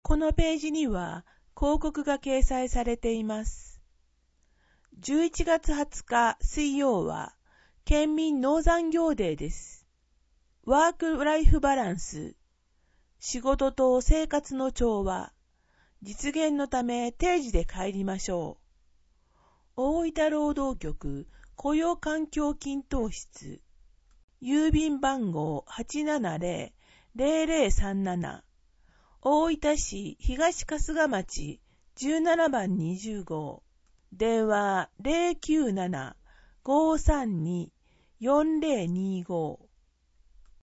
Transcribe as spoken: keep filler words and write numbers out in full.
このページには広告が掲載されています。じゅういちがつはつか水曜は県民農産業デーです。ワークライフバランス、仕事と生活の調和、実現のため定時で帰りましょう。大分労働局雇用環境均等室、郵便番号 はちななぜろぜろぜろさんなな、大分市東春日町じゅうななばんにじゅうご、電話 ゼロきゅうなな ごーさんに よんぜろにご